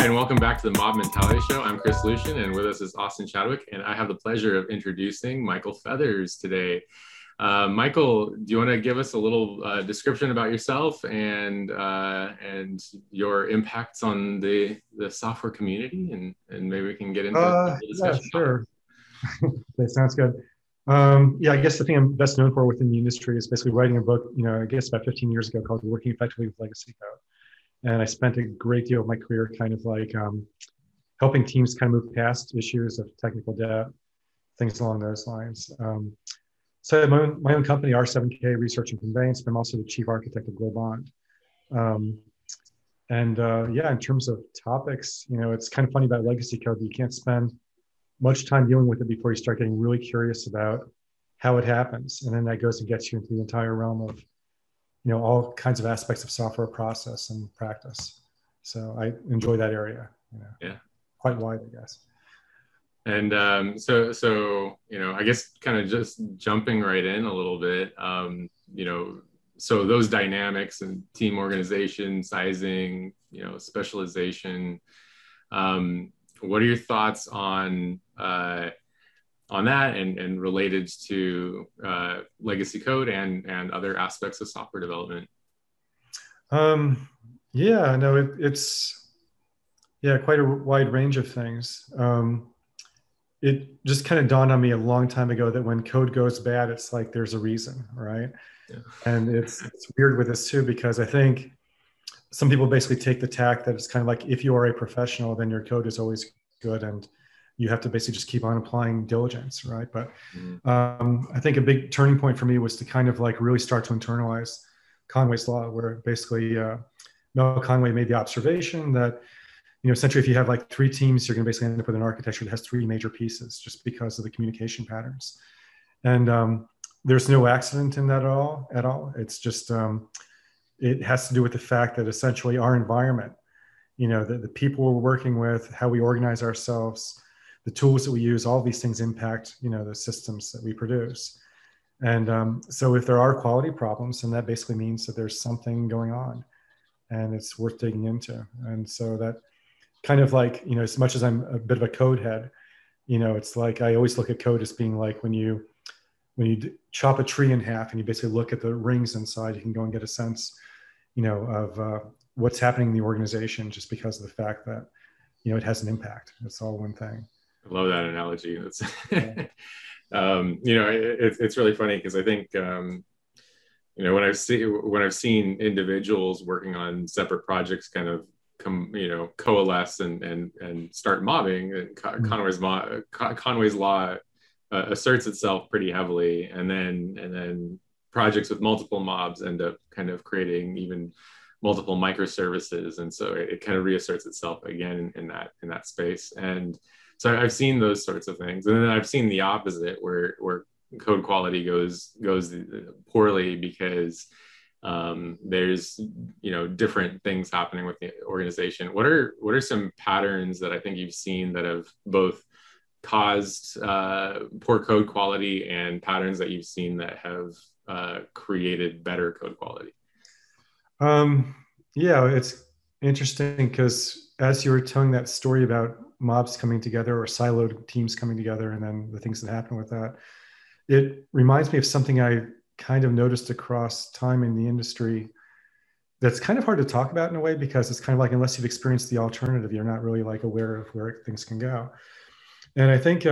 and welcome back to the Mob Mentality Show. I'm Chris Lucian, and with us is Austin Chadwick, and I have the pleasure of introducing Michael Feathers today. Michael, do you want to give us a little description about yourself and your impacts on the software community, and maybe we can get into the discussion? Yeah, sure. That sounds good. Yeah, I guess the thing I'm best known for within the industry is basically writing a book, I guess about 15 years ago called Working Effectively with Legacy Code. And I spent a great deal of my career kind of like helping teams kind of move past issues of technical debt, things along those lines. So I have my own company, R7K Research and Conveyance, but I'm also the chief architect of Globant. Yeah, in terms of topics, it's kind of funny about legacy code that you can't spend much time dealing with it before you start getting really curious about how it happens. And then that goes and gets you into the entire realm of all kinds of aspects of software process and practice. So I enjoy that area, Yeah. Quite wide, I guess. And so I guess kind of just jumping right in a little bit, so those dynamics and team organization, sizing, specialization, what are your thoughts on that and related to legacy code and other aspects of software development? Yeah, no, it's quite a wide range of things. It just kind of dawned on me a long time ago that when code goes bad, it's like there's a reason, right? Yeah. And it's weird with this too, because I think some people basically take the tack that it's kind of like if you are a professional, then your code is always good and you have to basically just keep on applying diligence, right? But I think a big turning point for me was to kind of like really start to internalize Conway's Law, where basically Mel Conway made the observation that essentially if you have like three teams, you're going to basically end up with an architecture that has three major pieces just because of the communication patterns. And there's no accident in that at all. It's just, it has to do with the fact that essentially our environment, the people we're working with, how we organize ourselves, the tools that we use, all these things impact, the systems that we produce. And so if there are quality problems, then that basically means that there's something going on and it's worth digging into. And so that kind of like, as much as I'm a bit of a code head, it's like, I always look at code as being like when you chop a tree in half and you basically look at the rings inside, you can go and get a sense, of what's happening in the organization just because of the fact that, it has an impact. It's all one thing. I love that analogy. That's, it's really funny because I think, when I've seen individuals working on separate projects kind of coalesce and start mobbing, Conway's Law asserts itself pretty heavily, and then projects with multiple mobs end up kind of creating even multiple microservices, and so it kind of reasserts itself again in that space. And so I've seen those sorts of things, and then I've seen the opposite where code quality goes poorly because there's different things happening with the organization. What are some patterns that I think you've seen that have both caused poor code quality and patterns that you've seen that have created better code quality? Yeah, it's interesting because as you were telling that story about mobs coming together or siloed teams coming together and then the things that happen with that, it reminds me of something I kind of noticed across time in the industry that's kind of hard to talk about in a way, because it's kind of like, unless you've experienced the alternative, you're not really like aware of where things can go. And I think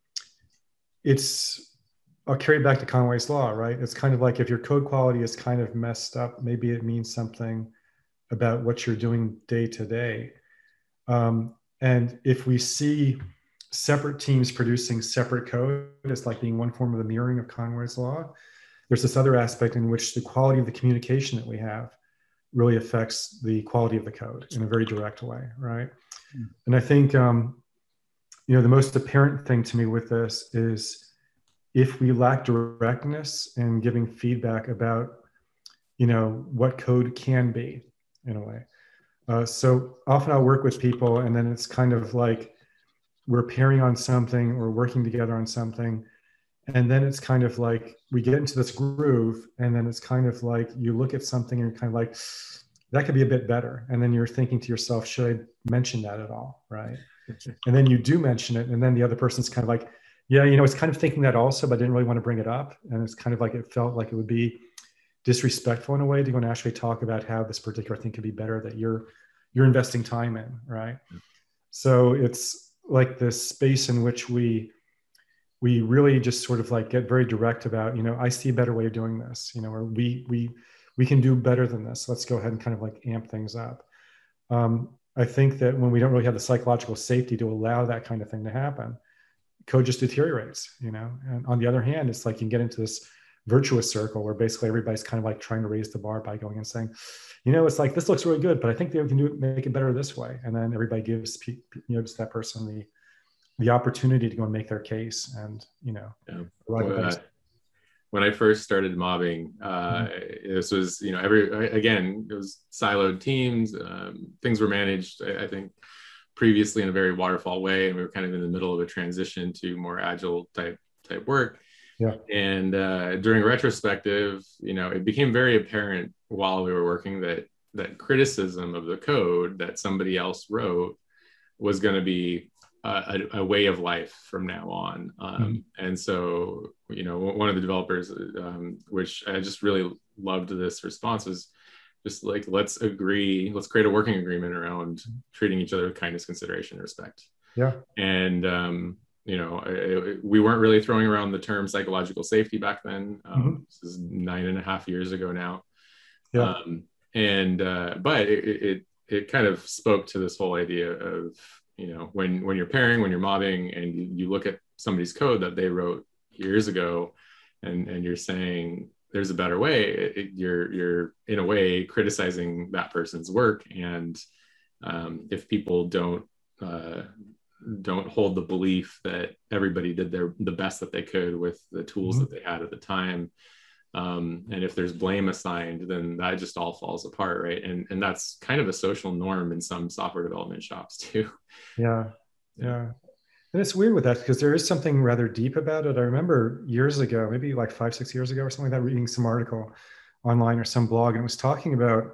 I'll carry it back to Conway's Law, right? It's kind of like if your code quality is kind of messed up, maybe it means something about what you're doing day to day. And if we see separate teams producing separate code as like being one form of the mirroring of Conway's Law, there's this other aspect in which the quality of the communication that we have really affects the quality of the code in a very direct way, right? And I think, the most apparent thing to me with this is if we lack directness in giving feedback about, what code can be in a way. So often I'll work with people and then it's kind of like we're pairing on something or working together on something. And then it's kind of like we get into this groove, and then it's kind of like you look at something and you're kind of like, that could be a bit better. And then you're thinking to yourself, should I mention that at all? Right. And then you do mention it. And then the other person's kind of like, yeah, it's kind of thinking that also, but I didn't really want to bring it up. And it's kind of like, it felt like it would be disrespectful in a way to go and actually talk about how this particular thing could be better that you're investing time in. Right. So it's like this space in which we really just sort of like get very direct about, I see a better way of doing this, or we can do better than this. Let's go ahead and kind of like amp things up. I think that when we don't really have the psychological safety to allow that kind of thing to happen, code just deteriorates, and on the other hand, it's like you can get into this virtuous circle where basically everybody's kind of like trying to raise the bar by going and saying, it's like, this looks really good, but I think they can make it better this way. And then everybody gives that person the opportunity to go and make their case. And, when I first started mobbing, this was, again, it was siloed teams. Things were managed, I think, previously in a very waterfall way. And we were kind of in the middle of a transition to more agile type work. Yeah. And during retrospective, it became very apparent while we were working that criticism of the code that somebody else wrote was going to be a way of life from now on. And so, one of the developers, which I just really loved this response, was just like, let's create a working agreement around treating each other with kindness, consideration, and respect. Yeah. And, we weren't really throwing around the term psychological safety back then. This is 9.5 years ago now. Yeah. But it kind of spoke to this whole idea of, when you're pairing, when you're mobbing, and you look at somebody's code that they wrote years ago, and you're saying there's a better way, you're in a way criticizing that person's work. And if people don't hold the belief that everybody did the best that they could with the tools that they had at the time, and if there's blame assigned, then that just all falls apart, right? And that's kind of a social norm in some software development shops too. Yeah. And it's weird with that because there is something rather deep about it. I remember years ago, maybe like 5-6 years ago or something like that, reading some article online or some blog, and it was talking about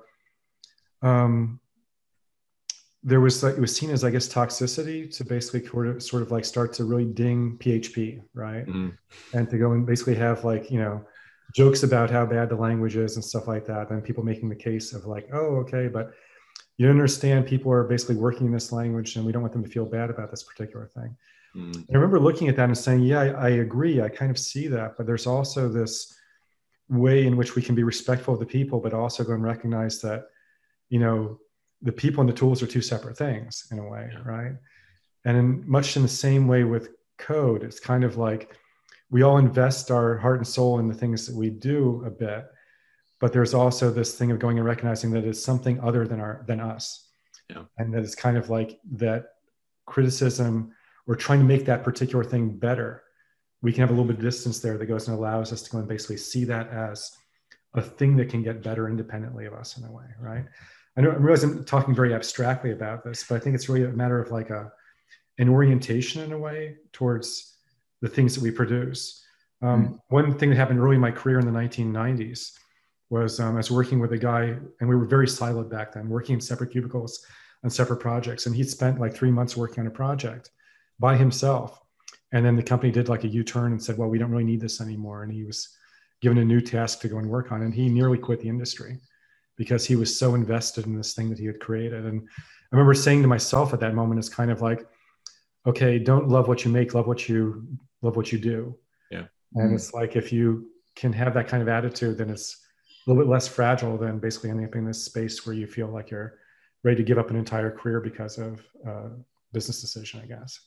it was seen as, I guess, toxicity to basically sort of like start to really ding PHP, right? And to go and basically have like, jokes about how bad the language is and stuff like that. And people making the case of like, oh, okay, but you don't understand, people are basically working in this language and we don't want them to feel bad about this particular thing. I remember looking at that and saying, yeah, I agree. I kind of see that, but there's also this way in which we can be respectful of the people, but also go and recognize that, the people and the tools are two separate things in a way, right? And much in the same way with code, it's kind of like we all invest our heart and soul in the things that we do a bit, but there's also this thing of going and recognizing that it's something other than us. Yeah. And that it's kind of like that criticism or trying to make that particular thing better. We can have a little bit of distance there that goes and allows us to go and basically see that as a thing that can get better independently of us in a way, right? I realize I'm talking very abstractly about this, but I think it's really a matter of like an orientation in a way towards the things that we produce. One thing that happened early in my career in the 1990s was I was working with a guy, and we were very siloed back then, working in separate cubicles on separate projects. And he'd spent like 3 months working on a project by himself. And then the company did like a U-turn and said, well, we don't really need this anymore. And he was given a new task to go and work on. And he nearly quit the industry because he was so invested in this thing that he had created. And I remember saying to myself at that moment, it's kind of like, okay, don't love what you make, love what you do. Yeah. And it's like, if you can have that kind of attitude, then it's a little bit less fragile than basically ending up in this space where you feel like you're ready to give up an entire career because of business decision, I guess,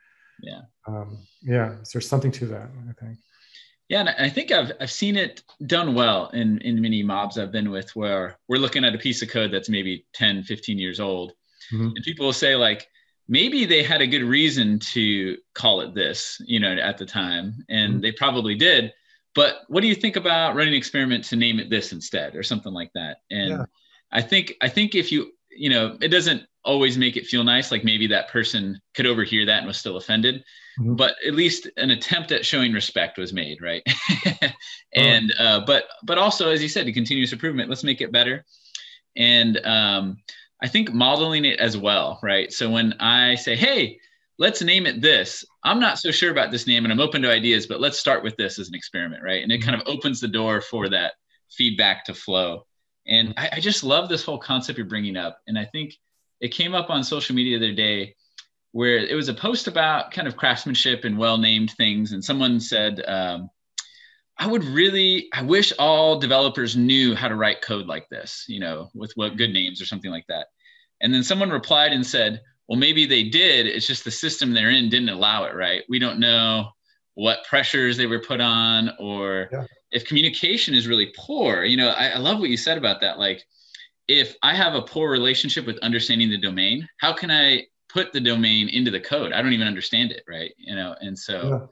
Yeah. So there's something to that, I think. Yeah, and I think I've seen it done well in many mobs I've been with, where we're looking at a piece of code that's maybe 10, 15 years old. And people will say like, maybe they had a good reason to call it this, at the time, and they probably did. But what do you think about running an experiment to name it this instead, or something like that? And I think if you, it doesn't always make it feel nice. Like maybe that person could overhear that and was still offended, but at least an attempt at showing respect was made. Right. And, but also, as you said, to continuous improvement, let's make it better. And I think modeling it as well, right? So when I say, hey, let's name it this, I'm not so sure about this name and I'm open to ideas, but let's start with this as an experiment, right? And it kind of opens the door for that feedback to flow. And I just love this whole concept you're bringing up. And I think it came up on social media the other day where it was a post about kind of craftsmanship and well-named things. And someone said, I wish all developers knew how to write code like this, you know, with what good names or something like that. And then someone replied and said, well, maybe they did. It's just the system they're in didn't allow it, right? We don't know what pressures they were put on, or if communication is really poor. You know, I love what you said about that. Like, if I have a poor relationship with understanding the domain, how can I put the domain into the code? I don't even understand it, right? You know, and so,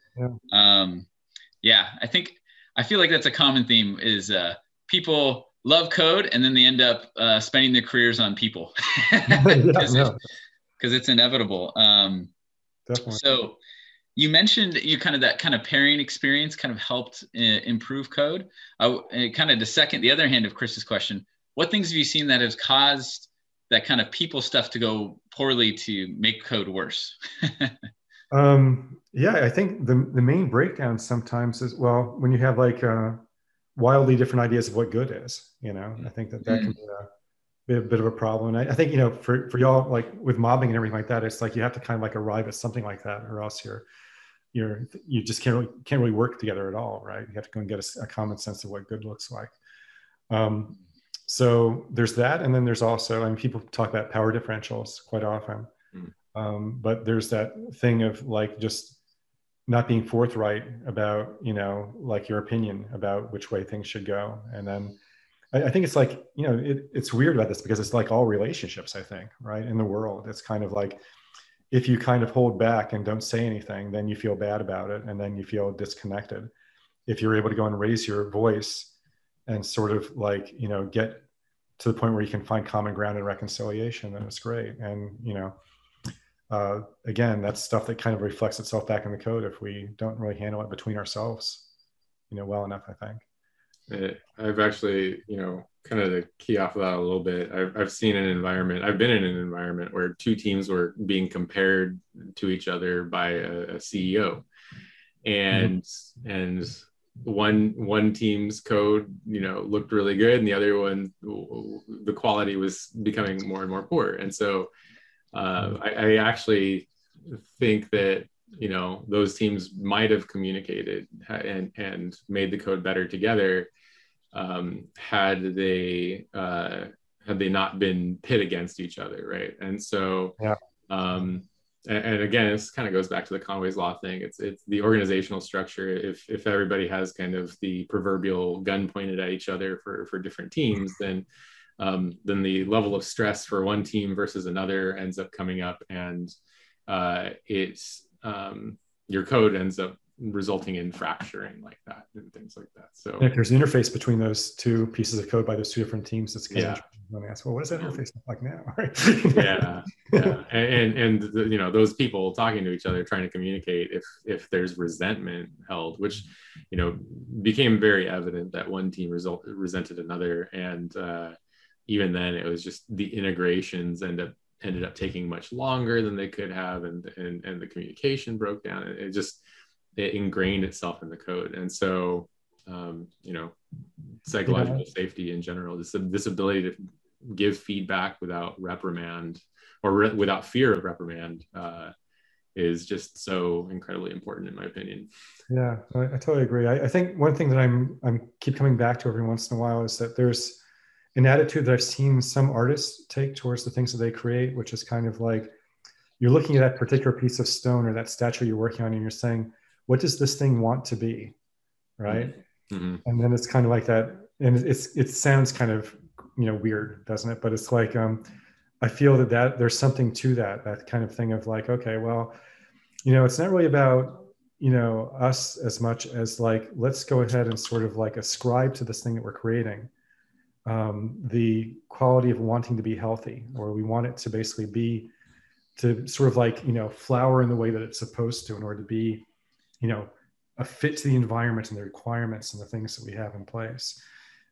I feel like that's a common theme is people love code and then they end up spending their careers on people because it's inevitable. So you mentioned that kind of pairing experience kind of helped improve code. Kind of the other hand of Chris's question, what things have you seen that has caused that kind of people stuff to go poorly to make code worse? I think the main breakdown sometimes is, well, when you have like wildly different ideas of what good is, you know, I think that can be a bit of a problem. And I think, you know, for y'all, like with mobbing and everything like that, it's like you have to kind of like arrive at something like that, or else you just can't really work together at all, right? You have to go and get a common sense of what good looks like. So there's that, and then there's also, I mean, people talk about power differentials quite often. But there's that thing of like just not being forthright about, you know, like your opinion about which way things should go. And then I think it's like, you know, it's weird about this because it's like all relationships, I think, right? In the world, it's kind of like, if you kind of hold back and don't say anything, then you feel bad about it. And then you feel disconnected. If you're able to go and raise your voice and sort of like, you know, get to the point where you can find common ground and reconciliation, then it's great. And, you know, again, that's stuff that kind of reflects itself back in the code if we don't really handle it between ourselves, you know, well enough, I think. I've actually, you know, kind of to key off of that a little bit, I've been in an environment where two teams were being compared to each other by a CEO, and one team's code, you know, looked really good, and the other one, the quality was becoming more and more poor. And so I actually think that, you know, those teams might have communicated and made the code better together had they not been pit against each other, right? And so, and again, this kind of goes back to the Conway's Law thing. It's the organizational structure. If everybody has kind of the proverbial gun pointed at each other for different teams, then the level of stress for one team versus another ends up coming up, and your code ends up resulting in fracturing like that and things like that. So if there's an interface between those two pieces of code by those two different teams, it's going to ask, well, what does that interface look like now? And you know, those people talking to each other, trying to communicate, if there's resentment held, which, you know, became very evident that one team resented another, and even then it was just the integrations ended up taking much longer than they could have, and the communication broke down. It ingrained itself in the code. And so you know, psychological safety in general, this ability to give feedback without reprimand or without fear of reprimand is just so incredibly important, in my opinion. Yeah, I totally agree. I think one thing that I'm keep coming back to every once in a while is that there's an attitude that I've seen some artists take towards the things that they create, which is kind of like, you're looking at that particular piece of stone or that statue you're working on, and you're saying, what does this thing want to be, right? And then it's kind of like that, and it sounds kind of, you know, weird, doesn't it? But it's like, I feel that there's something to that kind of thing of like, okay, well, you know, it's not really about, you know, us as much as like, let's go ahead and sort of like ascribe to this thing that we're creating the quality of wanting to be healthy, or we want it to basically be, to sort of like, you know, flower in the way that it's supposed to in order to be, you know, a fit to the environment and the requirements and the things that we have in place.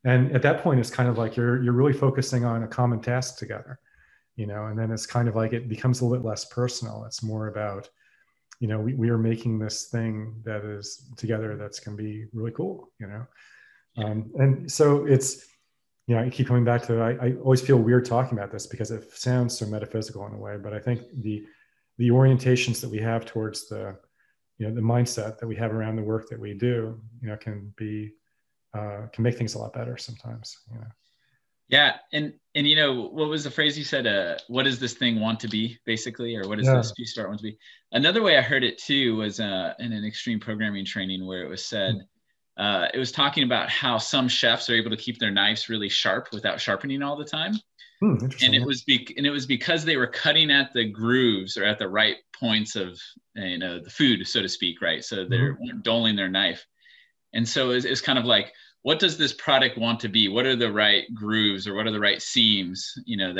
And at that point, it's kind of like you're really focusing on a common task together, and then it's kind of like it becomes a little bit less personal. It's more about, we are making this thing that is together that's going to be really cool, and so it's, I keep coming back to it. I always feel weird talking about this because it sounds so metaphysical in a way, but I think the orientations that we have towards the mindset that we have around the work that we do, can make things a lot better sometimes. Yeah. And what was the phrase you said? What does this thing want to be, basically? Or what does this piece start want to be? Another way I heard it too was in an extreme programming training where it was said, it was talking about how some chefs are able to keep their knives really sharp without sharpening all the time. And it was because they were cutting at the grooves or at the right points of, the food, so to speak, right? So they're doling their knife. And so it's kind of like, what does this product want to be? What are the right grooves or what are the right seams,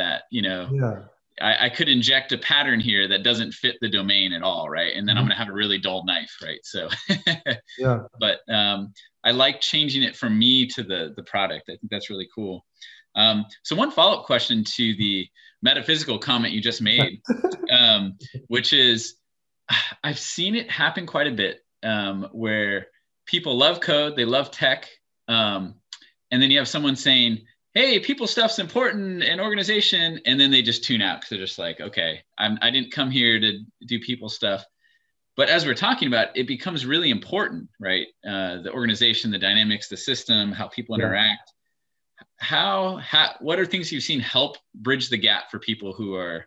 I could inject a pattern here that doesn't fit the domain at all, right? And then I'm going to have a really dull knife, right? So, but I like changing it from me to the product. I think that's really cool. So one follow-up question to the metaphysical comment you just made, which is, I've seen it happen quite a bit, where people love code, they love tech, and then you have someone saying, hey, people stuff's important and organization, and then they just tune out because they're just like, okay, I didn't come here to do people stuff. But as we're talking about, it becomes really important, right? The organization, the dynamics, the system, how people interact. What are things you've seen help bridge the gap for people who are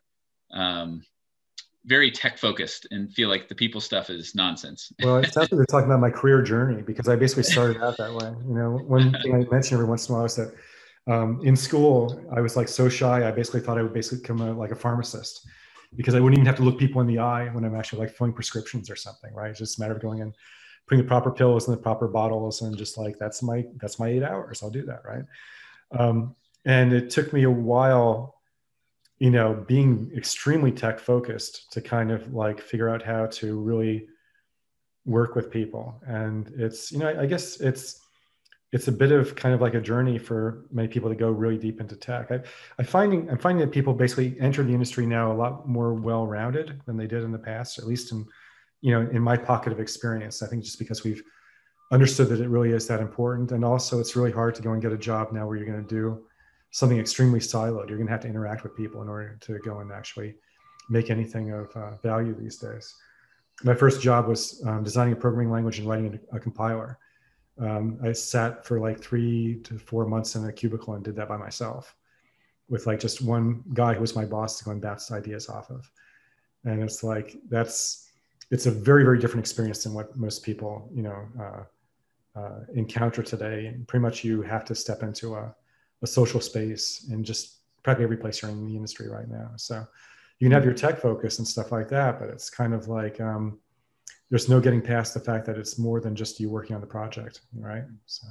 very tech focused and feel like the people stuff is nonsense? Well, it sounds like we're talking about my career journey, because I basically started out that way. One thing I mention every once in a while is that in school, I was like so shy. I basically thought I would basically become like a pharmacist, because I wouldn't even have to look people in the eye when I'm actually like filling prescriptions or something, right? It's just a matter of going in, putting the proper pills in the proper bottles, and just like, that's my 8 hours. I'll do that, right? And it took me a while, being extremely tech focused, to kind of like figure out how to really work with people. And it's, I guess it's a bit of kind of like a journey for many people to go really deep into tech. I'm finding that people basically enter the industry now a lot more well-rounded than they did in the past, at least in my pocket of experience. I think just because we've understood that it really is that important. And also it's really hard to go and get a job now where you're going to do something extremely siloed. You're going to have to interact with people in order to go and actually make anything of value these days. My first job was designing a programming language and writing a compiler. I sat for like 3 to 4 months in a cubicle and did that by myself, with like just one guy who was my boss to go and bounce ideas off of. And it's like, it's a very, very different experience than what most people, encounter today. And pretty much you have to step into a social space in just practically every place you're in the industry right now. So you can have your tech focus and stuff like that, but it's kind of like, there's no getting past the fact that it's more than just you working on the project, right? So.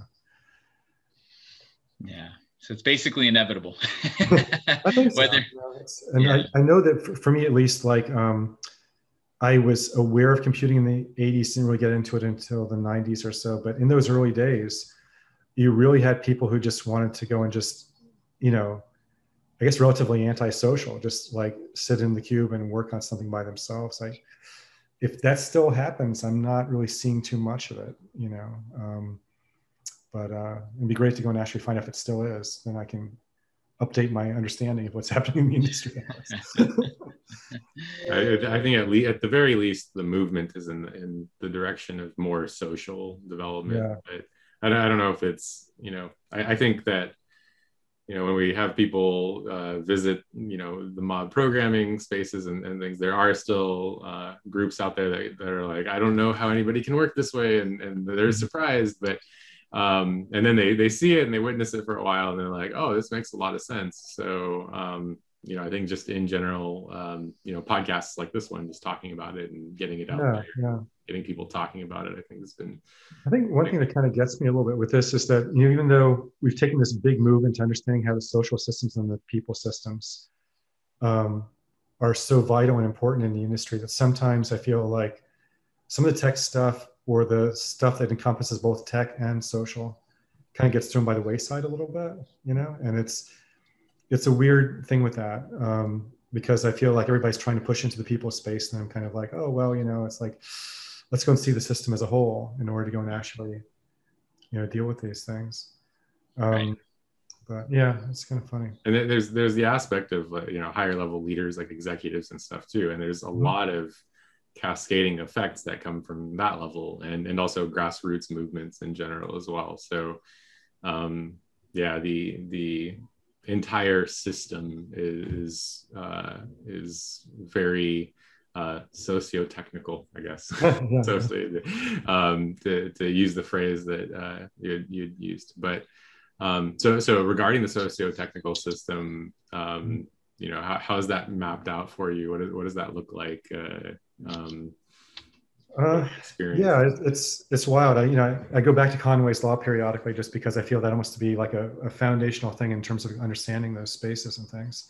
Yeah. So it's basically inevitable. I think so. I know that for me, at least, like, I was aware of computing in the 80s, didn't really get into it until the 90s or so. But in those early days, you really had people who just wanted to go and just, I guess relatively antisocial, just like sit in the cube and work on something by themselves. If that still happens, I'm not really seeing too much of it, but it'd be great to go and actually find out if it still is. Then I can update my understanding of what's happening in the industry. I think at the very least, the movement is in the direction of more social development. Yeah. But I don't know if it's, I think that, when we have people visit, the mob programming spaces and things, there are still groups out there that are like, I don't know how anybody can work this way. And they're surprised, but and then they see it and they witness it for a while and they're like, oh, this makes a lot of sense. So, I think just in general, podcasts like this one, just talking about it and getting it out there, getting people talking about it, I think has been. I think one thing that kind of gets me a little bit with this is that, even though we've taken this big move into understanding how the social systems and the people systems are so vital and important in the industry, that sometimes I feel like some of the tech stuff, or the stuff that encompasses both tech and social, kind of gets thrown by the wayside a little bit, you know, and it's a weird thing with that, because I feel like everybody's trying to push into the people space, and I'm kind of like, oh, well, you know, it's like, let's go and see the system as a whole in order to go and actually, you know, deal with these things. Right. But yeah, it's kind of funny. And then there's the aspect of, you know, higher level leaders like executives and stuff too. And there's a lot of cascading effects that come from that level, and also grassroots movements in general as well. So yeah, the entire system is very socio-technical, I guess. Yeah. So to use the phrase that you'd used. But so regarding the socio-technical system, you know, how is that mapped out for you? What does that look like? Experience? Yeah, it's wild. I go back to Conway's Law periodically, just because I feel that almost to be like a foundational thing in terms of understanding those spaces and things.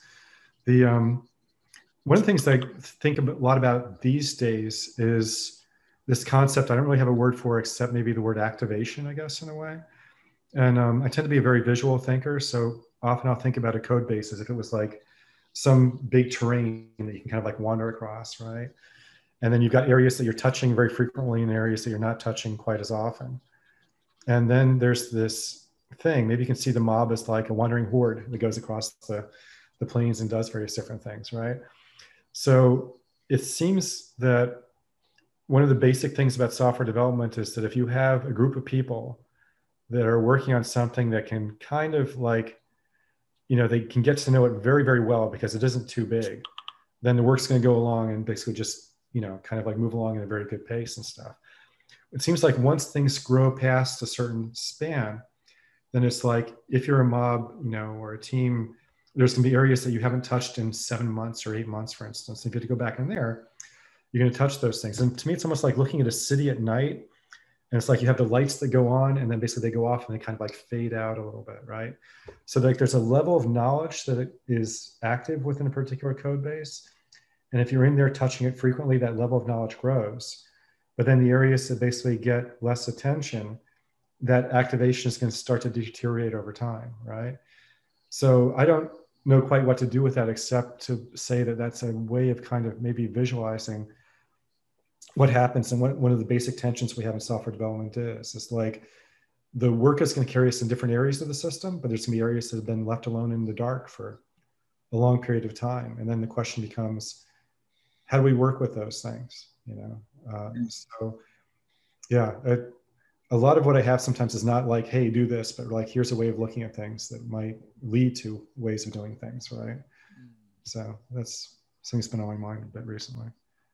One of the things that I think a lot about these days is this concept. I don't really have a word for except maybe the word activation, I guess, in a way. And I tend to be a very visual thinker, so often I'll think about a code base as if it was like some big terrain that you can kind of like wander across, right? And then you've got areas that you're touching very frequently and areas that you're not touching quite as often. And then there's this thing, maybe you can see the mob as like a wandering horde that goes across the plains and does various different things, right? So it seems that one of the basic things about software development is that if you have a group of people that are working on something that can kind of like, you know, they can get to know it very, very well because it isn't too big, then the work's going to go along and basically just, you know, kind of like move along at a very good pace and stuff. It seems like once things grow past a certain span, then it's like if you're a mob, you know, or a team, there's going to be areas that you haven't touched in 7 months or 8 months, for instance. If you have to go back in there, you're going to touch those things. And to me, it's almost like looking at a city at night. And it's like you have the lights that go on and then basically they go off and they kind of like fade out a little bit, right? So like there's a level of knowledge that is active within a particular code base. And if you're in there touching it frequently, that level of knowledge grows. But then the areas that basically get less attention, that activation is going to start to deteriorate over time, right? So I don't know quite what to do with that except to say that that's a way of kind of maybe visualizing what happens and what one of the basic tensions we have in software development is. It's like the work is going to carry us in different areas of the system, but there's going to be areas that have been left alone in the dark for a long period of time. And then the question becomes, how do we work with those things? You know, so yeah, a lot of what I have sometimes is not like, hey, do this, but like, here's a way of looking at things that might lead to ways of doing things, right? So that's something that's been on my mind a bit recently.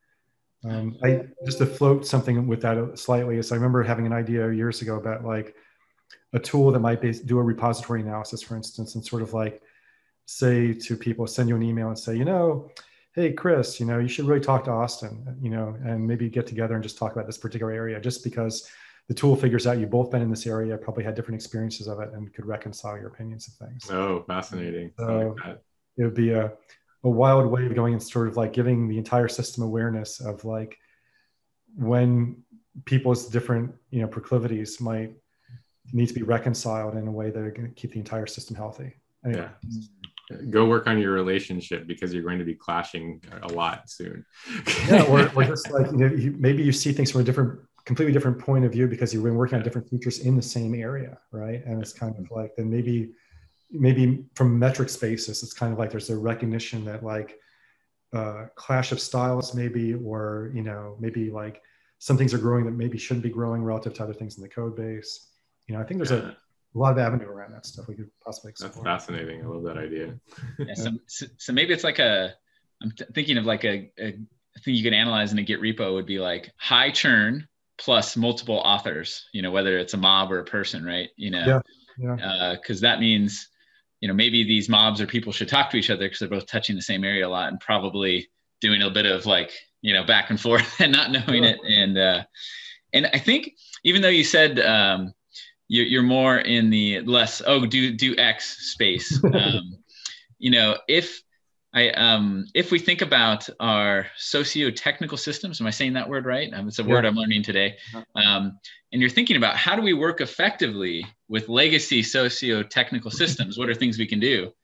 I just to float something with that slightly is I remember having an idea years ago about like a tool that might do a repository analysis, for instance, and sort of like say to people, send you an email and say, you know, hey, Chris, you know, you should really talk to Austin, you know, and maybe get together and just talk about this particular area, just because the tool figures out you've both been in this area, probably had different experiences of it, and could reconcile your opinions of things. Oh, fascinating. So it would be a wild way of going and sort of like giving the entire system awareness of like when people's different, you know, proclivities might need to be reconciled in a way that are going to keep the entire system healthy. Anyway. Yeah. Go work on your relationship because you're going to be clashing a lot soon. Yeah, or just like, you know, maybe you see things from a completely different point of view because you've been working on different features in the same area, right? And it's kind of like, then maybe from metric spaces, it's kind of like there's a recognition that like clash of styles maybe, or, you know, maybe like some things are growing that maybe shouldn't be growing relative to other things in the code base. You know, I think there's a lot of avenue around that stuff we could possibly explore. That's fascinating. I love that idea. Yeah, so maybe it's like I'm thinking of like a thing you can analyze in a Git repo would be like high churn plus multiple authors, you know, whether it's a mob or a person, right? You know, because that means, you know, maybe these mobs or people should talk to each other because they're both touching the same area a lot and probably doing a bit of like, you know, back and forth and not knowing it. And I think even though you said you're more in the less, do X space, you know, if If we think about our socio-technical systems, am I saying that word right? It's a word I'm learning today. And you're thinking about how do we work effectively with legacy socio-technical systems? What are things we can do?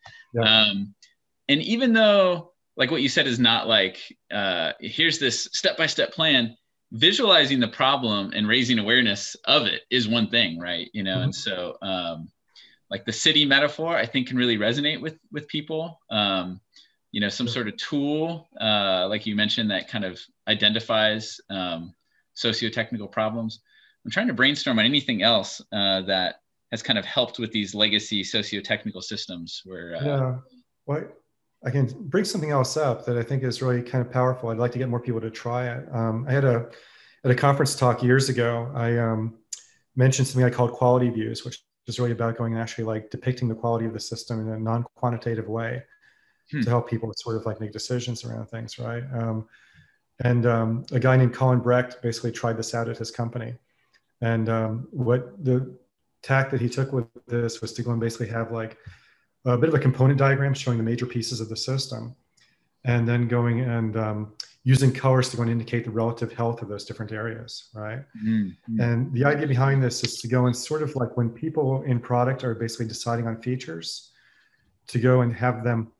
And even though, like what you said, is not like, here's this step-by-step plan, visualizing the problem and raising awareness of it is one thing, right? And so like the city metaphor, I think can really resonate with people. Some sort of tool, like you mentioned, that kind of identifies socio-technical problems. I'm trying to brainstorm on anything else that has kind of helped with these legacy socio-technical systems where well, I can bring something else up that I think is really kind of powerful. I'd like to get more people to try it. I had at a conference talk years ago, I mentioned something I called quality views, which is really about going and actually like depicting the quality of the system in a non-quantitative way to help people sort of like make decisions around things, right? And a guy named Colin Brecht basically tried this out at his company. And what the tack that he took with this was to go and basically have like a bit of a component diagram showing the major pieces of the system, and then going and using colors to go and indicate the relative health of those different areas, right? And the idea behind this is to go and sort of like when people in product are basically deciding on features, to go and have them,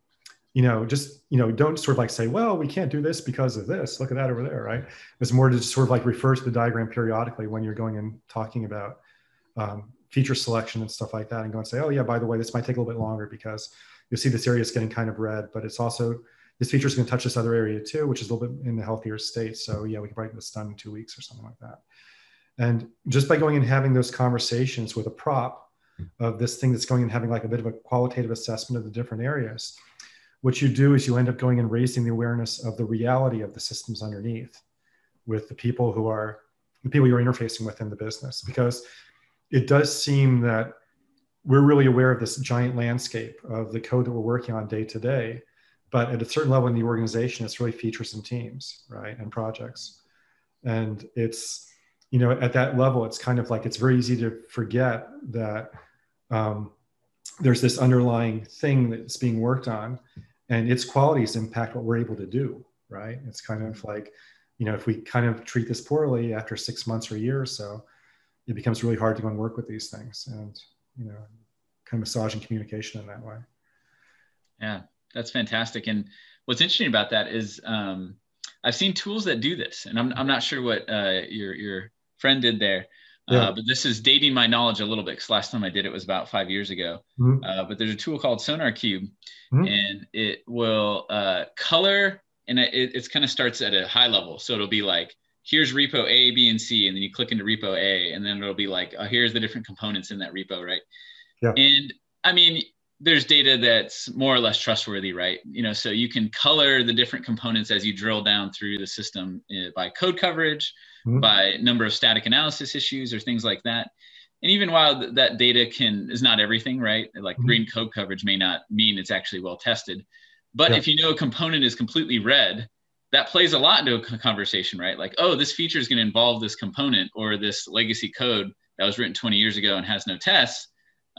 don't sort of like say, well, we can't do this because of this. Look at that over there, right? It's more to just sort of like refer to the diagram periodically when you're going and talking about feature selection and stuff like that, and go and say, oh yeah, by the way, this might take a little bit longer because you'll see this area is getting kind of red, but it's also, this feature is going to touch this other area too, which is a little bit in the healthier state. So yeah, we can write this done in 2 weeks or something like that. And just by going and having those conversations with a prop of this thing that's going and having like a bit of a qualitative assessment of the different areas, what you do is you end up going and raising the awareness of the reality of the systems underneath with the people you're interfacing with in the business. Because it does seem that we're really aware of this giant landscape of the code that we're working on day to day, but at a certain level in the organization, it's really features and teams, right? And projects. And it's, at that level, it's kind of like, it's very easy to forget that there's this underlying thing that's being worked on, and its qualities impact what we're able to do, right? It's kind of like, if we kind of treat this poorly after 6 months or a year or so, it becomes really hard to go and work with these things, and, kind of massaging communication in that way. Yeah, that's fantastic. And what's interesting about that is I've seen tools that do this, and I'm not sure what your friend did there. But this is dating my knowledge a little bit, because last time I did it was about 5 years ago. But there's a tool called SonarQube, and it will color, and it's kind of starts at a high level. So it'll be like, here's repo A, B, and C, and then you click into repo A, and then it'll be like, here's the different components in that repo, right? Yeah. And I mean, there's data that's more or less trustworthy, right? So you can color the different components as you drill down through the system by code coverage, by number of static analysis issues or things like that. And even while that data is not everything, right? Like green code coverage may not mean it's actually well tested. But if a component is completely red, that plays a lot into a conversation, right? Like, oh, this feature is going to involve this component or this legacy code that was written 20 years ago and has no tests.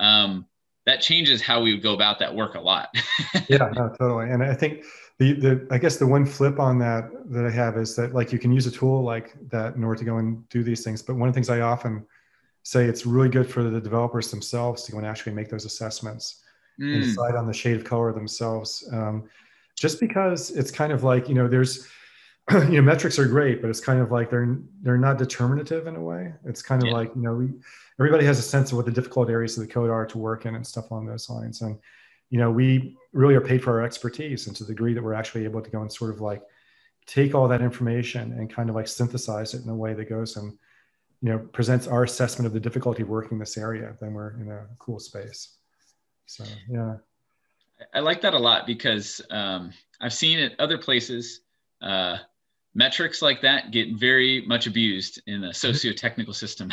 That changes how we would go about that work a lot. Yeah, no, totally. And I think I guess the one flip on that I have is that, like, you can use a tool like that in order to go and do these things. But one of the things I often say, it's really good for the developers themselves to go and actually make those assessments and decide on the shade of color themselves. Just because it's kind of like, there's, metrics are great, but it's kind of like they're not determinative in a way. It's kind of like, everybody has a sense of what the difficult areas of the code are to work in and stuff along those lines. And, we really are paid for our expertise, and to the degree that we're actually able to go and sort of like take all that information and kind of like synthesize it in a way that goes and, presents our assessment of the difficulty of working in this area, then we're in a cool space. So, yeah. I like that a lot, because I've seen it other places. Metrics like that get very much abused in a socio-technical system.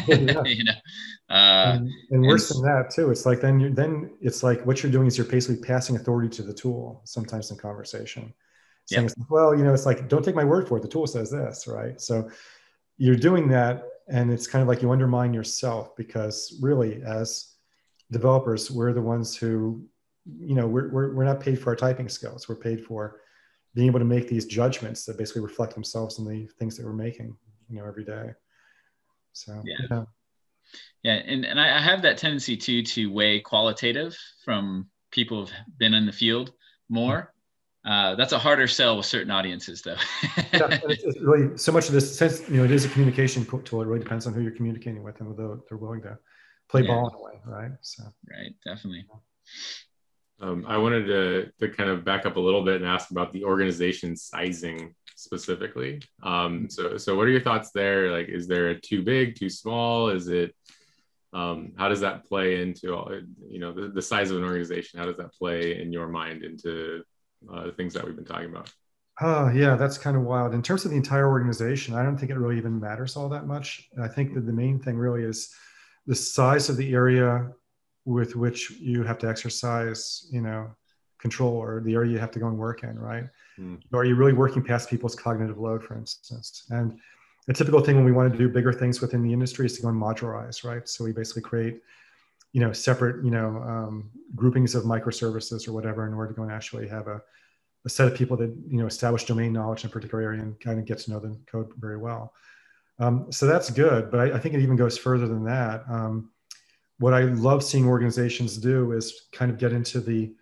And worse than that too, it's like then it's like what you're doing is you're basically passing authority to the tool sometimes in conversation, saying, well, it's like, don't take my word for it, the tool says this, right? So you're doing that, and it's kind of like you undermine yourself, because really, as developers, we're the ones who we're not paid for our typing skills. We're paid for being able to make these judgments that basically reflect themselves in the things that we're making, every day. So, yeah. Yeah. And I have that tendency too, to weigh qualitative from people who've been in the field more. That's a harder sell with certain audiences though. Yeah, and it's really so much of this, since, it is a communication tool. It really depends on who you're communicating with and whether they're willing to play ball in a way. Right. So. Right. Definitely. I wanted to kind of back up a little bit and ask about the organization sizing specifically. So what are your thoughts there? Like, is there a too big, too small? Is it, how does that play into all, the size of an organization? How does that play in your mind into the things that we've been talking about? Oh, yeah, that's kind of wild. In terms of the entire organization, I don't think it really even matters all that much. I think that the main thing really is the size of the area with which you have to exercise, control, or the area you have to go and work in, right? Are you really working past people's cognitive load, for instance? And a typical thing when we want to do bigger things within the industry is to go and modularize, right? So we basically create, separate, groupings of microservices or whatever in order to go and actually have a set of people that, establish domain knowledge in a particular area and kind of get to know the code very well. So that's good, but I think it even goes further than that. What I love seeing organizations do is kind of get into the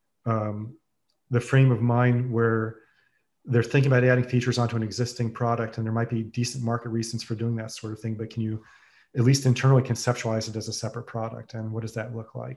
frame of mind where they're thinking about adding features onto an existing product, and there might be decent market reasons for doing that sort of thing, but can you at least internally conceptualize it as a separate product? And what does that look like?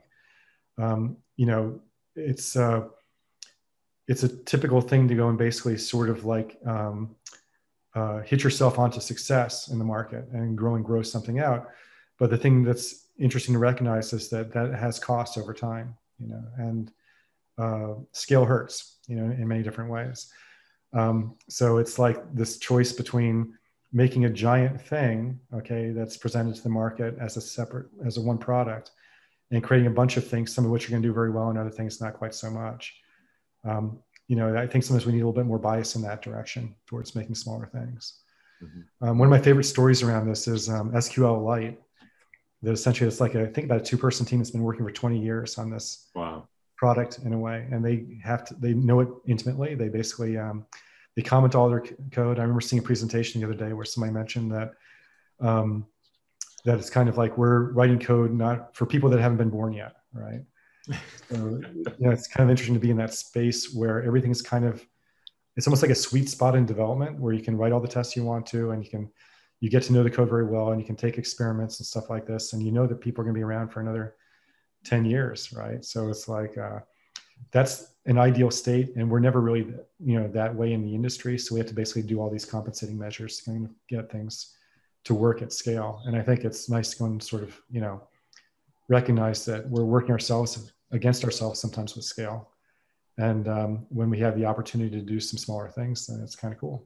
It's a typical thing to go and basically sort of like hit yourself onto success in the market and grow something out. But the thing that's interesting to recognize is that has costs over time, and scale hurts, in many different ways. So it's like this choice between making a giant thing, okay, that's presented to the market as a one product, and creating a bunch of things, some of which are going to do very well and other things not quite so much. I think sometimes we need a little bit more bias in that direction towards making smaller things. Mm-hmm. One of my favorite stories around this is SQLite. That essentially it's like I think about a 2-person team that's been working for 20 years on this product in a way, and they know it intimately. They basically they comment all their code. I remember seeing a presentation the other day where somebody mentioned that that it's kind of like we're writing code not for people that haven't been born yet, right? So it's kind of interesting to be in that space where everything's it's almost like a sweet spot in development where you can write all the tests you want to, and you get to know the code very well, and you can take experiments and stuff like this, and that people are going to be around for another 10 years, right? So it's like that's an ideal state, and we're never really that way in the industry. So we have to basically do all these compensating measures to kind of get things to work at scale. And I think it's nice to go and sort of recognize that we're working against ourselves sometimes with scale, and when we have the opportunity to do some smaller things, then it's kind of cool.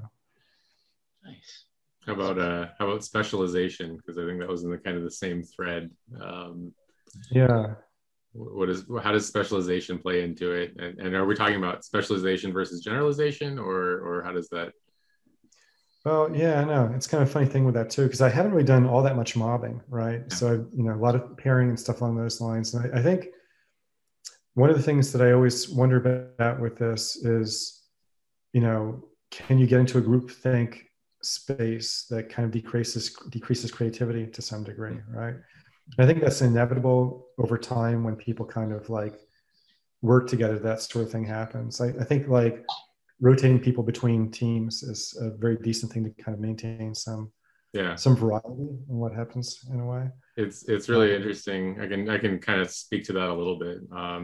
Nice. How about specialization? Because I think that was in the same thread. Yeah. How does specialization play into it? And are we talking about specialization versus generalization, or how does that? Well, yeah, I know. It's kind of a funny thing with that too, because I haven't really done all that much mobbing, right? Yeah. So, a lot of pairing and stuff along those lines. And I think one of the things that I always wonder about with this is, can you get into a groupthink space that kind of decreases creativity to some degree, right? And I think that's inevitable over time when people kind of like work together, that sort of thing happens. I think like rotating people between teams is a very decent thing to kind of maintain some variety in what happens in a way. It's really interesting. I can kind of speak to that a little bit.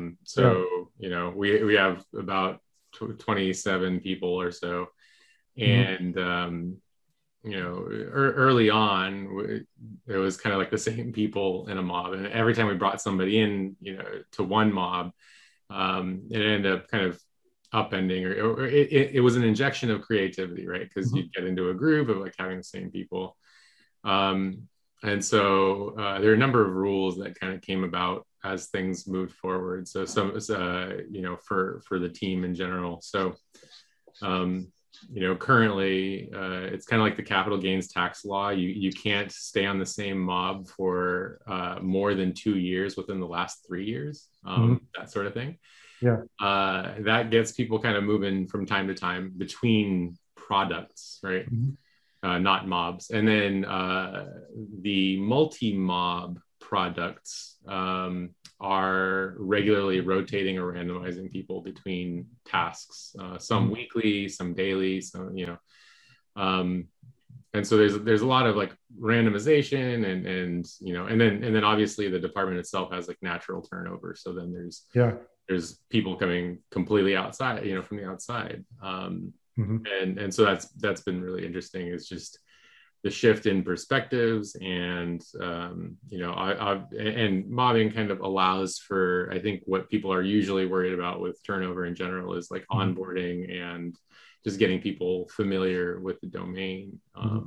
We have about 27 people or so, and early on it was kind of like the same people in a mob, and every time we brought somebody in to one mob, it ended up kind of upending, or it was an injection of creativity, right? Because you get into a groove of like having the same people, and so there are a number of rules that kind of came about as things moved forward. So some for the team in general. So currently it's kind of like the capital gains tax law. You can't stay on the same mob for more than 2 years within the last 3 years, that sort of thing. Yeah. That gets people kind of moving from time to time between products, right? Not mobs. And then the multi-mob products are regularly rotating or randomizing people between tasks, some weekly, some daily, some, and so there's a lot of like randomization and then obviously the department itself has like natural turnover. So then there's people coming completely outside, from the outside. And so that's been really interesting. Is just the shift in perspectives, and and mobbing kind of allows for, I think, what people are usually worried about with turnover in general is like onboarding and just getting people familiar with the domain.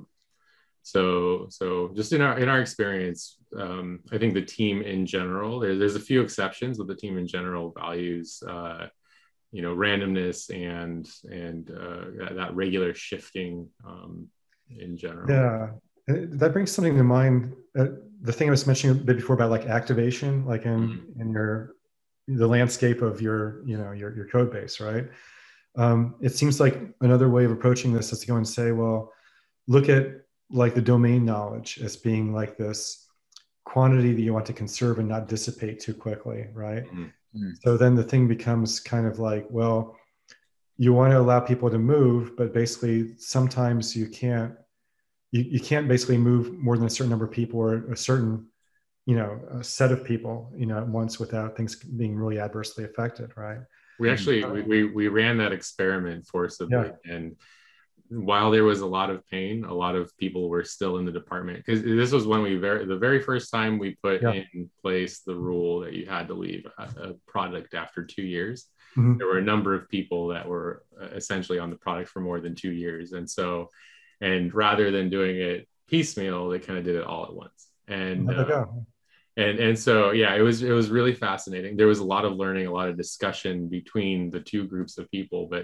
So just in our experience, I think the team in general, there's a few exceptions, but the team in general values randomness and that regular shifting in general. Yeah, that brings something to mind. The thing I was mentioning a bit before about like activation, like in the landscape of your code base, right? It seems like another way of approaching this is to go and say, well, look at like the domain knowledge as being like this quantity that you want to conserve and not dissipate too quickly, right? So then the thing becomes kind of like, well, you want to allow people to move, but basically sometimes you can't basically move more than a certain number of people or a certain, a set of people, at once without things being really adversely affected, right? We actually, we ran that experiment forcibly. Yeah. And while there was a lot of pain, a lot of people were still in the department, because this was when the very first time we put in place the rule that you had to leave a product after 2 years. There were a number of people that were essentially on the product for more than 2 years. And rather than doing it piecemeal, they kind of did it all at once. And so, yeah, it was really fascinating. There was a lot of learning, a lot of discussion between the two groups of people, but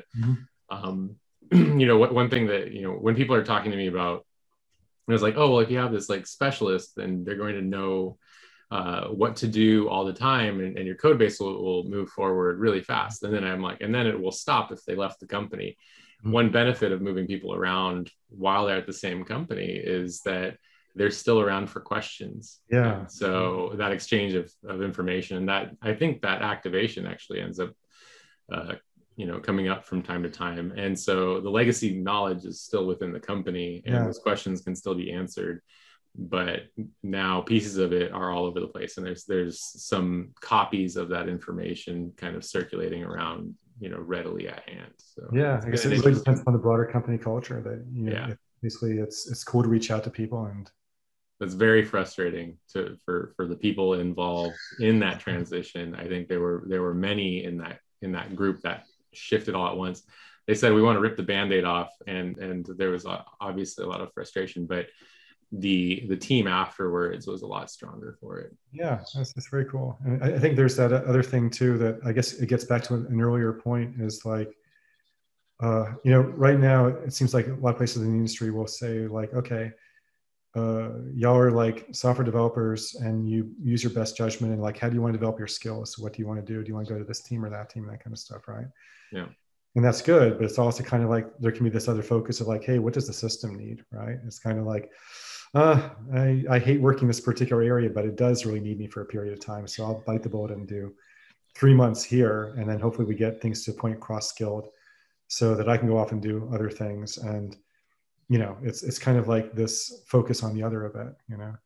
one thing that, when people are talking to me about, I was like, oh, well, if you have this like specialist, then they're going to know what to do all the time, and your code base will move forward really fast. And then I'm like, and then it will stop if they left the company. One benefit of moving people around while they're at the same company is that they're still around for questions. Yeah. And so that exchange of information, and that, I think that activation actually ends up coming up from time to time. And so the legacy knowledge is still within the company, and those questions can still be answered, but now pieces of it are all over the place. And there's some copies of that information kind of circulating around, readily at hand. So yeah, I guess it really depends on the broader company culture that, basically it's cool to reach out to people, and that's very frustrating for the people involved in that transition. I think there were many in that group that shifted all at once. They said, we want to rip the Band-Aid off, and there was obviously a lot of frustration, but the team afterwards was a lot stronger for it. Yeah, that's very cool. And I think there's that other thing too, that I guess it gets back to an earlier point, is like right now it seems like a lot of places in the industry will say like, okay, y'all are like software developers and you use your best judgment, and like, how do you want to develop your skills? What do you want to do? Do you want to go to this team or that team? That kind of stuff, right? Yeah. And that's good, but it's also kind of like there can be this other focus of like, hey, what does the system need, right? It's kind of like, I hate working this particular area, but it does really need me for a period of time. So I'll bite the bullet and do 3 months here, and then hopefully we get things to a point cross-skilled so that I can go off and do other things. And it's kind of like this focus on the other of it,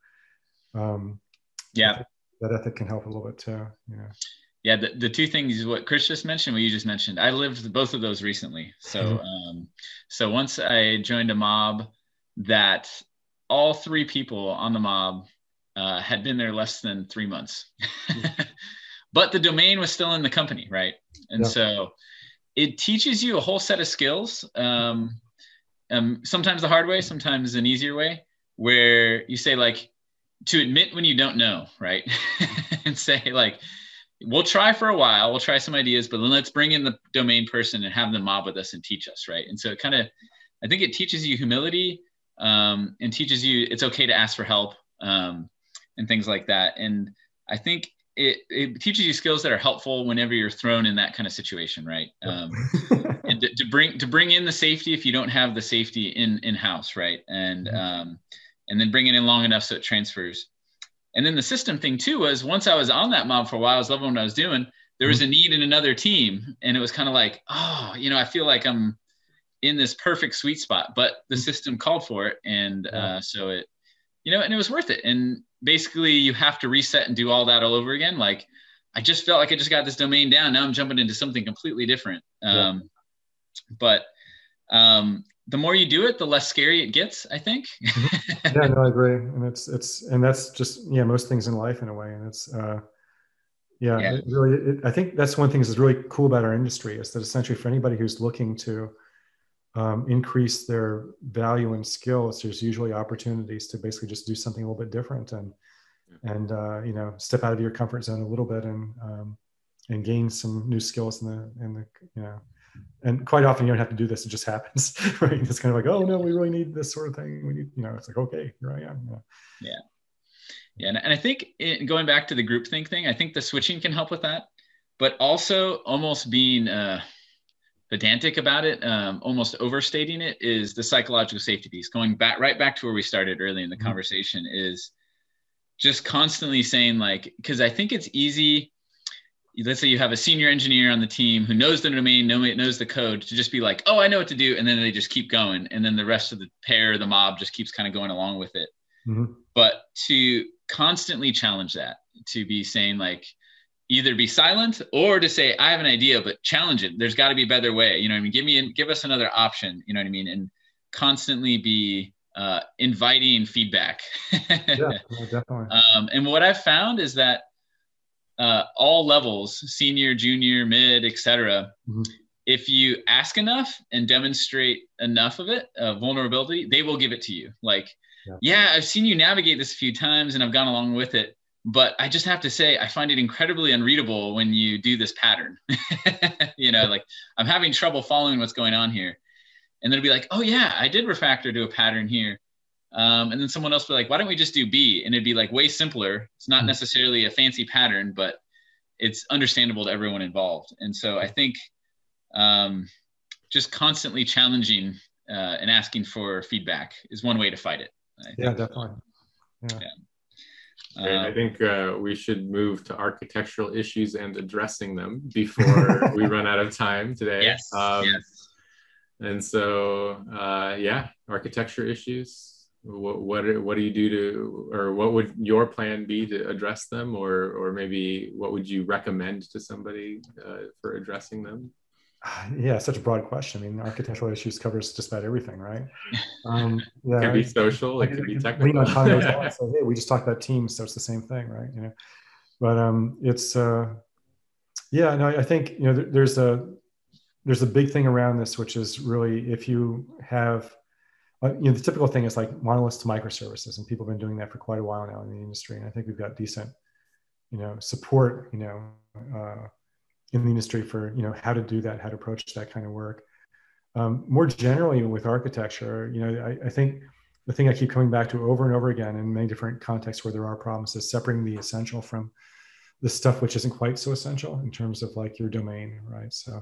that ethic can help a little bit too, Yeah, the two things is what Chris just mentioned, what you just mentioned. I lived both of those recently. So so once I joined a mob that all 3 people on the mob had been there less than 3 months, but the domain was still in the company, right? And so it teaches you a whole set of skills. Sometimes the hard way, sometimes an easier way, where you say like, to admit when you don't know, right? And say like, we'll try for a while, we'll try some ideas, but then let's bring in the domain person and have them mob with us and teach us, right? And so it kind of, I think it teaches you humility, and teaches you it's okay to ask for help, and things like that. And I think it teaches you skills that are helpful whenever you're thrown in that kind of situation, right? And to bring in the safety if you don't have the safety in house, right? And then bring it in long enough so it transfers. And then the system thing too was, once I was on that mob for a while, I was loving what I was doing. There was a need in another team, and it was kind of like, oh, I feel like I'm in this perfect sweet spot, but the system called for it, and so it, and it was worth it. And basically, you have to reset and do all that all over again. Like, I just felt like I just got this domain down. Now I'm jumping into something completely different. But the more you do it, the less scary it gets, I think. Yeah, no, I agree. And and that's just, most things in life in a way. And it's, it really, I think that's one thing that's really cool about our industry, is that essentially for anybody who's looking to increase their value and skills, there's usually opportunities to basically just do something a little bit different and step out of your comfort zone a little bit and gain some new skills and quite often you don't have to do this, it just happens, right? It's kind of like, oh no, we really need this sort of thing. We need, it's like, okay, here I am. Yeah. And I think going back to the groupthink thing, I think the switching can help with that, but also almost being pedantic about it, almost overstating it, is the psychological safety piece. Going right back to where we started early in the conversation, is just constantly saying, like, because I think it's easy. Let's say you have a senior engineer on the team who knows the domain, knows the code, to just be like, oh, I know what to do. And then they just keep going. And then the rest of the pair, the mob, just keeps kind of going along with it. But to constantly challenge that, to be saying, like, either be silent or to say, I have an idea, but challenge it. There's got to be a better way. You know what I mean? Give us another option. You know what I mean? And constantly be inviting feedback. Yeah, definitely. And what I've found is that all levels, senior, junior, mid, etc., if you ask enough and demonstrate enough of it, vulnerability, they will give it to you. Like, I've seen you navigate this a few times and I've gone along with it, but I just have to say, I find it incredibly unreadable when you do this pattern. Like, I'm having trouble following what's going on here. And they'll be like, oh yeah, I did refactor to a pattern here. And then someone else will be like, why don't we just do B? And it'd be like way simpler. It's not necessarily a fancy pattern, but it's understandable to everyone involved. And so I think just constantly challenging and asking for feedback is one way to fight it. Definitely. And I think we should move to architectural issues and addressing them before we run out of time today. Yes. And so, architecture issues. What do you do or what would your plan be to address them, or maybe what would you recommend to somebody for addressing them? Yeah, such a broad question. I mean, architectural issues covers just about everything, right? It could be social, it could be technical. So, hey, we just talked about teams, so it's the same thing, right? But it's I think there's a big thing around this, which is really, if you have the typical thing is like monoliths to microservices, and people have been doing that for quite a while now in the industry, and I think we've got decent support in the industry for how to do that, how to approach that kind of work. More generally with architecture, I think the thing I keep coming back to over and over again in many different contexts where there are problems is separating the essential from the stuff which isn't quite so essential in terms of like your domain, right? So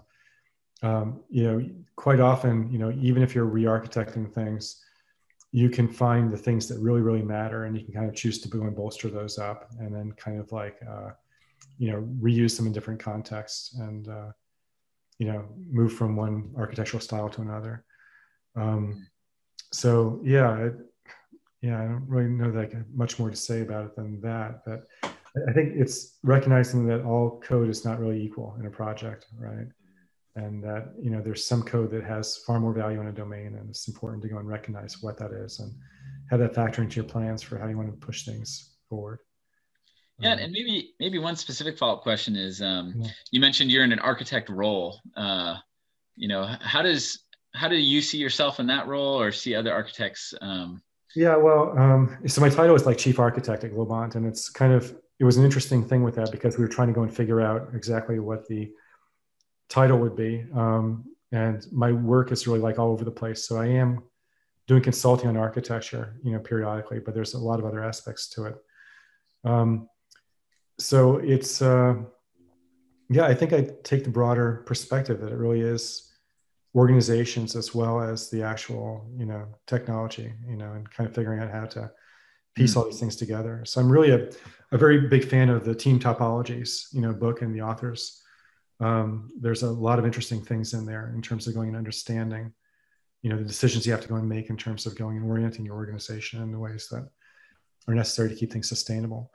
quite often, even if you're re-architecting things, you can find the things that really, really matter, and you can kind of choose to go and bolster those up, and then kind of like reuse them in different contexts, and move from one architectural style to another. So I don't really know that much more to say about it than that. But I think it's recognizing that all code is not really equal in a project, right? And that there's some code that has far more value in a domain, and it's important to go and recognize what that is and have that factor into your plans for how you want to push things forward. Yeah, and maybe one specific follow-up question is, you mentioned you're in an architect role. How do you see yourself in that role, or see other architects? So my title is like chief architect at Globant, and it's kind of it was an interesting thing with that because we were trying to go and figure out exactly what the title would be. And my work is really like all over the place. So I am doing consulting on architecture, periodically, but there's a lot of other aspects to it. So it's, I think I take the broader perspective that it really is organizations as well as the actual, technology, and kind of figuring out how to piece all these things together. So I'm really a very big fan of the Team Topologies, book and the authors. There's a lot of interesting things in there in terms of going and understanding, the decisions you have to go and make in terms of going and orienting your organization in the ways that are necessary to keep things sustainable.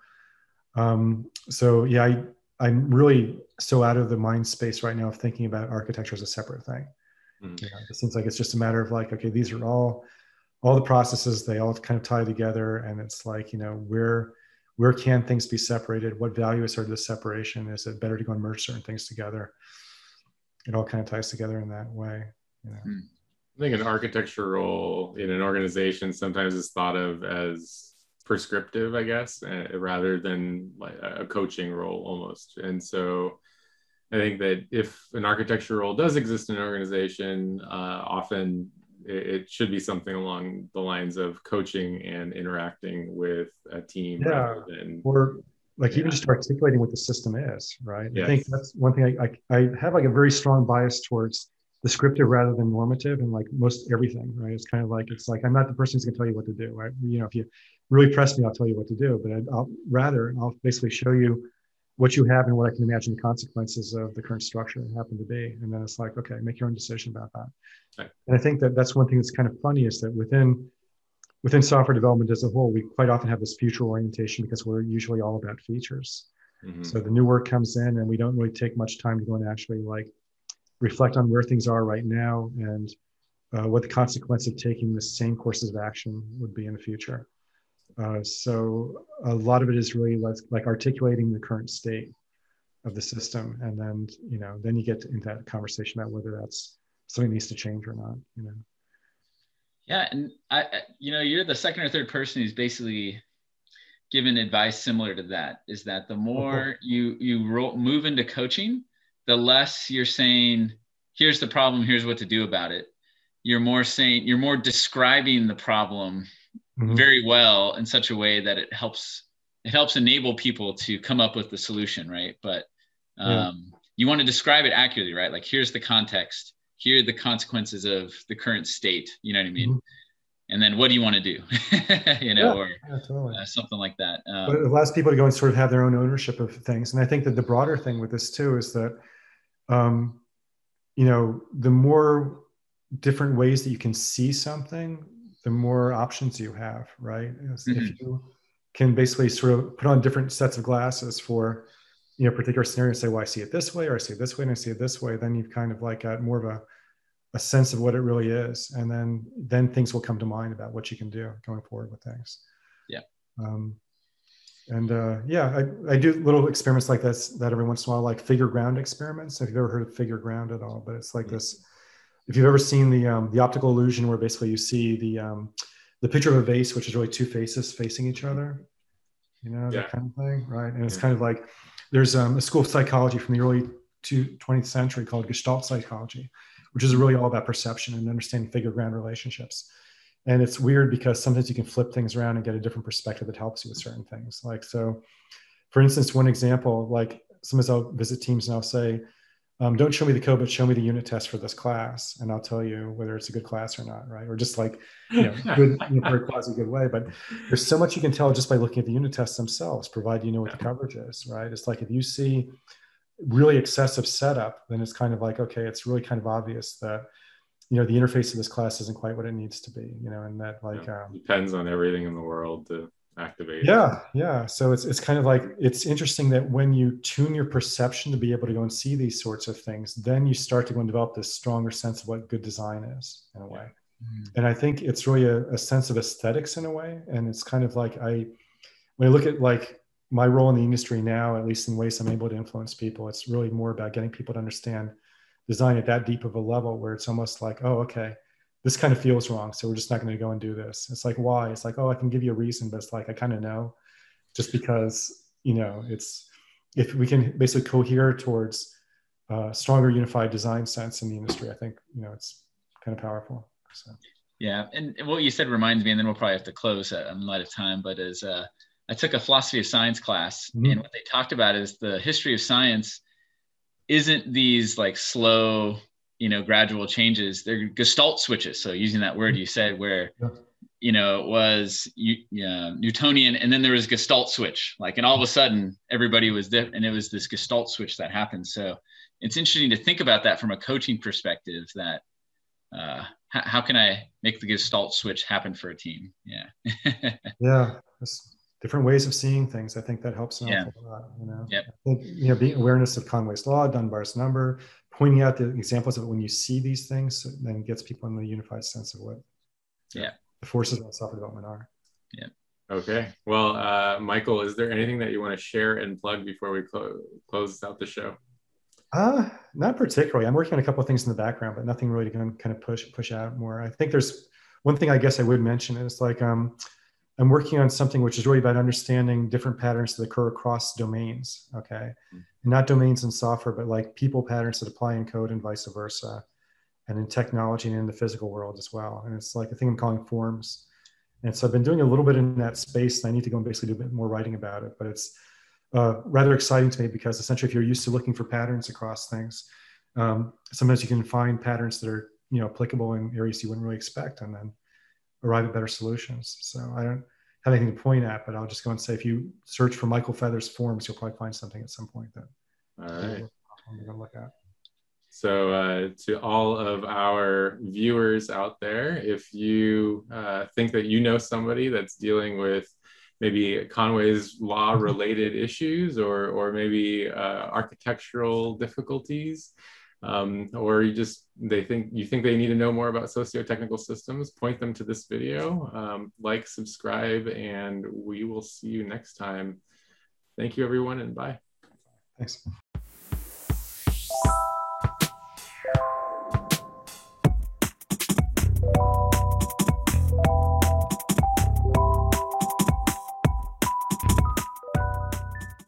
So yeah, I'm really so out of the mind space right now of thinking about architecture as a separate thing. It seems like it's just a matter of like, okay, these are all the processes, they all kind of tie together. And it's like, where can things be separated? What value is there to the separation? Is it better to go and merge certain things together? It all kind of ties together in that way. I think an architecture role in an organization sometimes is thought of as prescriptive, I guess, rather than like a coaching role almost. And so I think that if an architecture role does exist in an organization, often it should be something along the lines of coaching and interacting with a team rather than, or like even just articulating what the system is, right? Yes. I think that's one thing I have like a very strong bias towards descriptive rather than normative and like most everything, right? It's kind of like, I'm not the person who's gonna tell you what to do, right? If you really press me, I'll tell you what to do, but I'll basically show you what you have and what I can imagine the consequences of the current structure happen to be. And then it's like, okay, make your own decision about that. Right. And I think that that's one thing that's kind of funny is that within software development as a whole, we quite often have this future orientation because we're usually all about features. Mm-hmm. So the new work comes in and we don't really take much time to go and actually like reflect on where things are right now and what the consequence of taking the same courses of action would be in the future. So a lot of it is really like articulating the current state of the system. And then, then you get into that conversation about whether that's something that needs to change or not, Yeah. And you're the second or third person who's basically given advice similar to that, is that the more you move into coaching, the less you're saying, here's the problem, here's what to do about it. You're more describing the problem very well in such a way that it helps enable people to come up with the solution, right? But you want to describe it accurately, right? Like, here's the context, here are the consequences of the current state, you know what I mean? And then what do you want to do? Totally. Something like that. But it allows people to go and sort of have their own ownership of things. And I think that the broader thing with this too is that, the more different ways that you can see something, the more options you have, right? If you can basically sort of put on different sets of glasses for, particular scenarios, say, well, I see it this way, or I see it this way, and I see it this way, then you've kind of like got more of a sense of what it really is. And then things will come to mind about what you can do going forward with things. Yeah. I do little experiments like this that every once in a while, like figure ground experiments. If you've ever heard of figure ground at all, but it's like this. If you've ever seen the optical illusion where basically you see the picture of a vase, which is really two faces facing each other, that kind of thing, right? And it's kind of like there's a school of psychology from the early 20th century called Gestalt psychology, which is really all about perception and understanding figure ground relationships. And it's weird because sometimes you can flip things around and get a different perspective that helps you with certain things. Like, so for instance, one example, like sometimes I'll visit teams and I'll say, don't show me the code, but show me the unit test for this class. And I'll tell you whether it's a good class or not, right? Or just like, good, very quasi good way. But there's so much you can tell just by looking at the unit tests themselves, provided you know what the coverage is, right? It's like if you see really excessive setup, then it's kind of like, okay, it's really kind of obvious that, the interface of this class isn't quite what it needs to be, and that like depends on everything in the world to activate. Yeah. So it's kind of like, it's interesting that when you tune your perception to be able to go and see these sorts of things, then you start to go and develop this stronger sense of what good design is in a way. And I think it's really a sense of aesthetics in a way. And it's kind of like when I look at like my role in the industry now, at least in ways I'm able to influence people, it's really more about getting people to understand design at that deep of a level where it's almost like, oh, okay, this kind of feels wrong, so we're just not going to go and do this. It's like, why? It's like, oh, I can give you a reason, but it's like, I kind of know, just because it's, if we can basically cohere towards stronger unified design sense in the industry, I think, it's kind of powerful. So. Yeah. And what you said reminds me, and then we'll probably have to close in light of time, but I took a philosophy of science class, and what they talked about is the history of science isn't these like slow, gradual changes. They're gestalt switches. So using that word you said, where, it was Newtonian, and then there was gestalt switch, and all of a sudden everybody was different, and it was this gestalt switch that happened. So it's interesting to think about that from a coaching perspective, that how can I make the gestalt switch happen for a team? Yeah. Yeah. Different ways of seeing things. I think that helps an awful lot. Yep. I think, being awareness of Conway's law, Dunbar's number, pointing out the examples of it when you see these things, then gets people in the unified sense of what the forces of software development are. Yeah. Okay. Well, Michael, is there anything that you want to share and plug before we close out the show? Not particularly. I'm working on a couple of things in the background, but nothing really to kind of push out more. I think there's one thing I guess I would mention is I'm working on something which is really about understanding different patterns that occur across domains, okay? Not domains in software, but people patterns that apply in code and vice versa, and in technology and in the physical world as well. And it's a thing I'm calling forms. And so I've been doing a little bit in that space, and I need to go and basically do a bit more writing about it, but it's rather exciting to me, because essentially if you're used to looking for patterns across things, sometimes you can find patterns that are, applicable in areas you wouldn't really expect, and then arrive at better solutions. So I don't have anything to point at, but I'll just go and say, if you search for Michael Feathers forms, you'll probably find something at some point that all right. I'm going to look at. So to all of our viewers out there, if you think that somebody that's dealing with maybe Conway's law related issues, or maybe architectural difficulties, or you think they need to know more about socio-technical systems, point them to this video, subscribe, and we will see you next time. Thank you, everyone, and bye. Thanks.